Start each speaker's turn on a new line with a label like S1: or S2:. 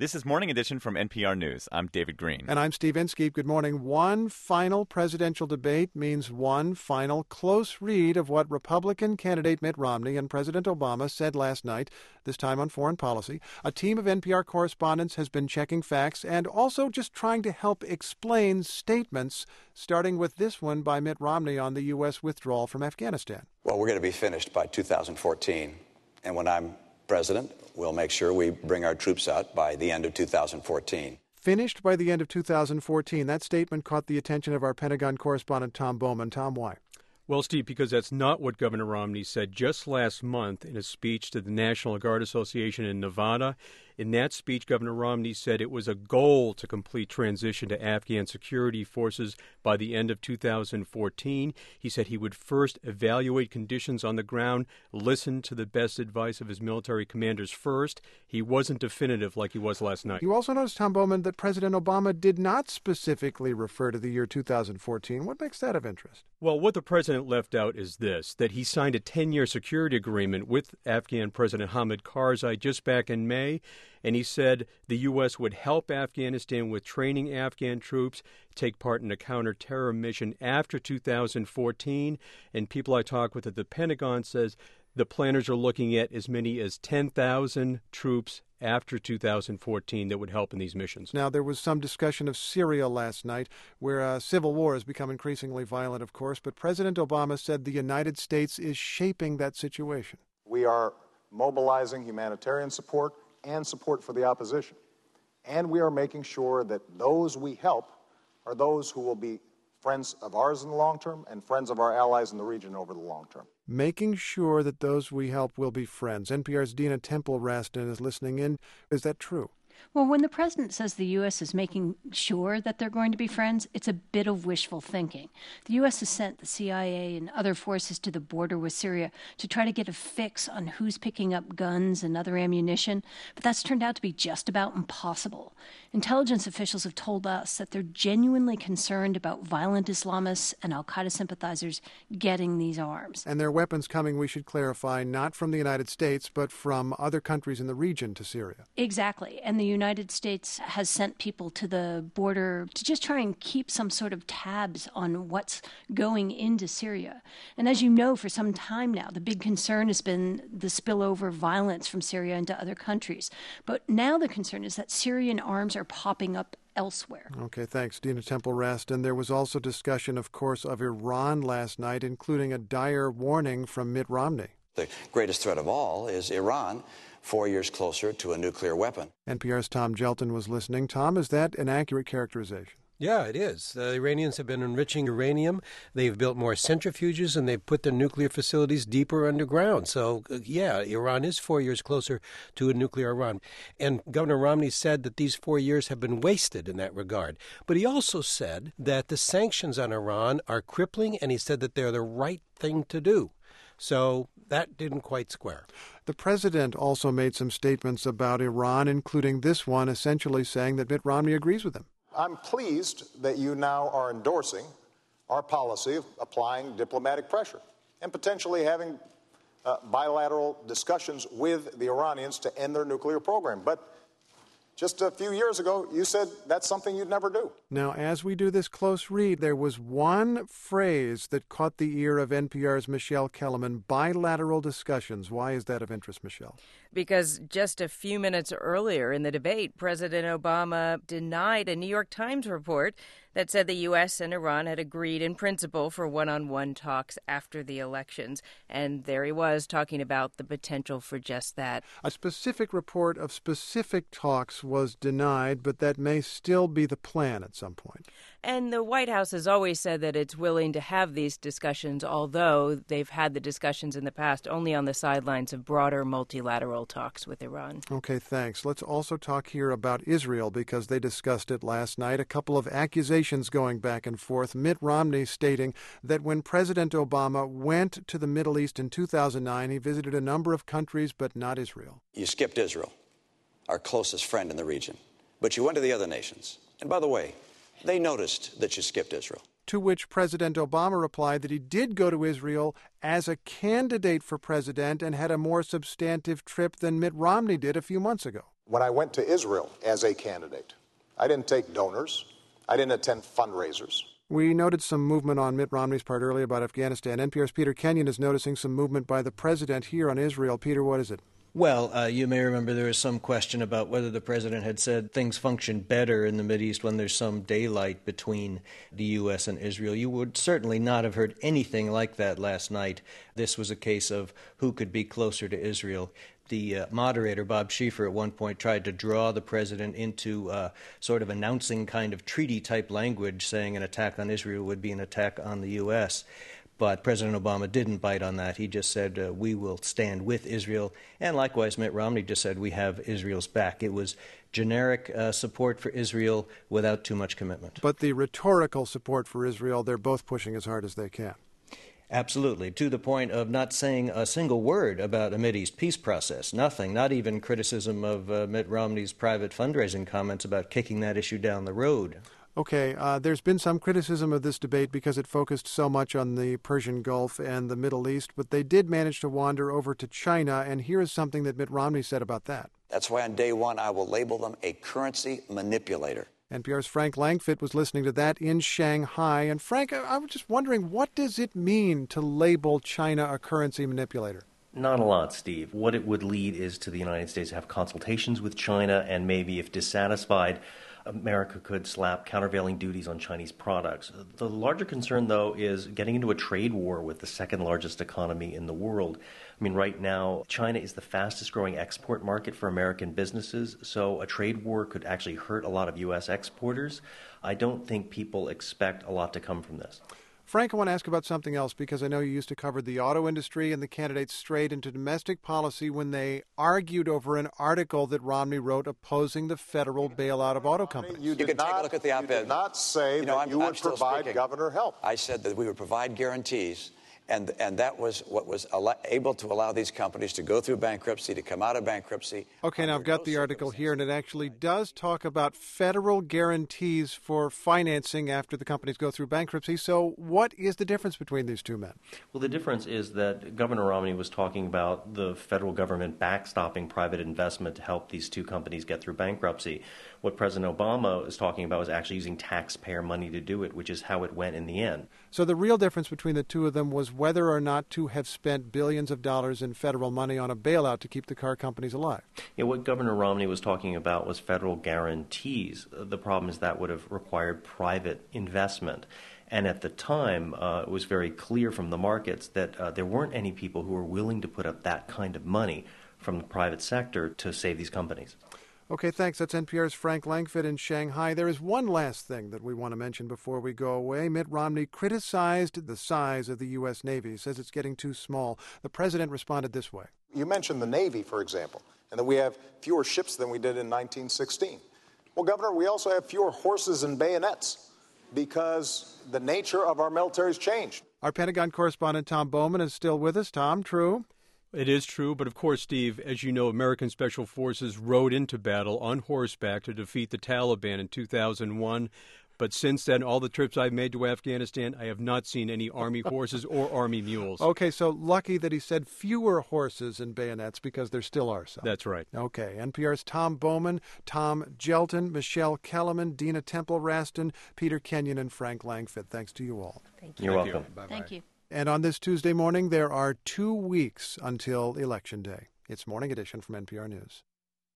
S1: This is Morning Edition from NPR News. I'm David Green.
S2: And I'm Steve Inskeep. Good morning. One final presidential debate means one final close read of what Republican candidate Mitt Romney and President Obama said last night, this time on foreign policy. A team of NPR correspondents has been checking facts and also just trying to help explain statements, starting with this one by Mitt Romney on the U.S. withdrawal from Afghanistan.
S3: Well, we're going to be finished by 2014. And when I'm president, we'll make sure we bring our troops out by the end of 2014.
S2: Finished by the end of 2014. That statement caught the attention of our Pentagon correspondent, Tom Bowman. Tom, why?
S4: Well, Steve, because that's not what Governor Romney said just last month in a speech to the National Guard Association in Nevada. In that speech, Governor Romney said it was a goal to complete transition to Afghan security forces by the end of 2014. He said he would first evaluate conditions on the ground, listen to the best advice of his military commanders first. He wasn't definitive like he was last night.
S2: You also noticed, Tom Bowman, that President Obama did not specifically refer to the year 2014. What makes that of interest?
S4: Well, what the president left out is this, that he signed a 10-year security agreement with Afghan President Hamid Karzai just back in May, and he said the U.S. would help Afghanistan with training Afghan troops, take part in a counter-terror mission after 2014, and people I talked with at the Pentagon says the planners are looking at as many as 10,000 troops after 2014 that would help in these missions.
S2: Now, there was some discussion of Syria last night, where civil war has become increasingly violent, of course, but President Obama said the United States is shaping that situation.
S5: We are mobilizing humanitarian support and support for the opposition. And we are making sure that those we help are those who will be friends of ours in the long term and friends of our allies in the region over the long term.
S2: Making sure that those we help will be friends. NPR's Dina Temple-Raston is listening in. Is that true?
S6: Well, when the president says the U.S. is making sure that they're going to be friends, it's a bit of wishful thinking. The U.S. has sent the CIA and other forces to the border with Syria to try to get a fix on who's picking up guns and other ammunition, but that's turned out to be just about impossible. Intelligence officials have told us that they're genuinely concerned about violent Islamists and al-Qaeda sympathizers getting these arms.
S2: And their weapons coming, we should clarify, not from the United States, but from other countries in the region to Syria.
S6: Exactly. And the United States has sent people to the border to just try and keep some sort of tabs on what's going into Syria. And as you know, for some time now, the big concern has been the spillover violence from Syria into other countries. But now the concern is that Syrian arms are popping up elsewhere.
S2: Okay, thanks, Dina Temple-Raston. There was also discussion, of course, of Iran last night, including a dire warning from Mitt Romney.
S3: The greatest threat of all is Iran, 4 years closer to a nuclear weapon.
S2: NPR's Tom Gelton was listening. Tom, is that an accurate characterization?
S7: Yeah, it is. The Iranians have been enriching uranium. They've built more centrifuges, and they've put their nuclear facilities deeper underground. So, yeah, Iran is 4 years closer to a nuclear Iran. And Governor Romney said that these 4 years have been wasted in that regard. But he also said that the sanctions on Iran are crippling, and he said that they're the right thing to do. So that didn't quite square.
S2: The president also made some statements about Iran, including this one, essentially saying that Mitt Romney agrees with him.
S5: I'm pleased that you now are endorsing our policy of applying diplomatic pressure and potentially having bilateral discussions with the Iranians to end their nuclear program. But just a few years ago, you said that's something you'd never do.
S2: Now, as we do this close read, there was one phrase that caught the ear of NPR's Michelle Kellerman, bilateral discussions. Why is that of interest, Michelle?
S8: Because just a few minutes earlier in the debate, President Obama denied a New York Times report that said the U.S. and Iran had agreed in principle for one-on-one talks after the elections. And there he was talking about the potential for just that.
S2: A specific report of specific talks was denied, but that may still be the plan at some point.
S8: And the White House has always said that it's willing to have these discussions, although they've had the discussions in the past only on the sidelines of broader multilateral talks with Iran.
S2: Okay, thanks. Let's also talk here about Israel, because they discussed it last night. A couple of accusations going back and forth. Mitt Romney stating that when President Obama went to the Middle East in 2009, he visited a number of countries, but not Israel.
S3: You skipped Israel, our closest friend in the region, but you went to the other nations. And by the way, they noticed that you skipped Israel.
S2: To which President Obama replied that he did go to Israel as a candidate for president and had a more substantive trip than Mitt Romney did a few months ago.
S5: When I went to Israel as a candidate, I didn't take donors. I didn't attend fundraisers.
S2: We noted some movement on Mitt Romney's part earlier about Afghanistan. NPR's Peter Kenyon is noticing some movement by the president here on Israel. Peter, what is it?
S9: Well, you may remember there was some question about whether the president had said things function better in the Mideast when there's some daylight between the U.S. and Israel. You would certainly not have heard anything like that last night. This was a case of who could be closer to Israel. The moderator, Bob Schieffer, at one point tried to draw the president into sort of announcing kind of treaty-type language, saying an attack on Israel would be an attack on the U.S., but President Obama didn't bite on that. He just said, we will stand with Israel. And likewise, Mitt Romney just said, we have Israel's back. It was generic support for Israel without too much commitment.
S2: But the rhetorical support for Israel, they're both pushing as hard as they can.
S9: Absolutely, to the point of not saying a single word about a Mideast peace process. Nothing, not even criticism of Mitt Romney's private fundraising comments about kicking that issue down the road.
S2: Okay, there's been some criticism of this debate because it focused so much on the Persian Gulf and the Middle East, but they did manage to wander over to China, and here is something that Mitt Romney said about that.
S3: That's why on day one I will label them a currency manipulator.
S2: NPR's Frank Langfitt was listening to that in Shanghai. And Frank, I was just wondering, what does it mean to label China a currency manipulator?
S10: Not a lot, Steve. What it would lead is to the United States to have consultations with China, and maybe if dissatisfied, America could slap countervailing duties on Chinese products. The larger concern, though, is getting into a trade war with the second largest economy in the world. I mean, right now, China is the fastest growing export market for American businesses, so a trade war could actually hurt a lot of U.S. exporters. I don't think people expect a lot to come from this.
S2: Frank, I want to ask about something else because I know you used to cover the auto industry, and the candidates strayed into domestic policy when they argued over an article that Romney wrote opposing the federal bailout of auto companies.
S3: You can take a look at the op-ed.
S5: You did not say that you would provide governor help.
S3: I said that we would provide guarantees, and that was what was able to allow these companies to go through bankruptcy, to come out of bankruptcy.
S2: Okay, now I've got the article here, and it actually does talk about federal guarantees for financing after the companies go through bankruptcy. So what is the difference between these two men?
S10: Well, the difference is that Governor Romney was talking about the federal government backstopping private investment to help these two companies get through bankruptcy. What President Obama is talking about is actually using taxpayer money to do it, which is how it went in the end.
S2: So the real difference between the two of them was whether or not to have spent billions of dollars in federal money on a bailout to keep the car companies alive.
S10: Yeah, what Governor Romney was talking about was federal guarantees. The problem is that would have required private investment. And at the time, it was very clear from the markets that there weren't any people who were willing to put up that kind of money from the private sector to save these companies.
S2: Okay, thanks. That's NPR's Frank Langfitt in Shanghai. There is one last thing that we want to mention before we go away. Mitt Romney criticized the size of the U.S. Navy. He says it's getting too small. The president responded this way.
S5: You mentioned the Navy, for example, and that we have fewer ships than we did in 1916. Well, Governor, we also have fewer horses and bayonets because the nature of our military has changed.
S2: Our Pentagon correspondent Tom Bowman is still with us. Tom, true?
S4: It is true, but of course, Steve, as you know, American Special Forces rode into battle on horseback to defeat the Taliban in 2001. But since then, all the trips I've made to Afghanistan, I have not seen any Army horses or Army mules.
S2: Okay, so lucky that he said fewer horses and bayonets because there still are some.
S4: That's right.
S2: Okay, NPR's Tom Bowman, Tom Gelton, Michelle Kellerman, Dina Temple-Raston, Peter Kenyon, and Frank Langfitt. Thanks to you all.
S8: Thank you.
S10: You're welcome.
S2: Bye-bye.
S6: Thank you.
S2: And on this Tuesday morning, there are 2 weeks until Election Day. It's Morning Edition from NPR News.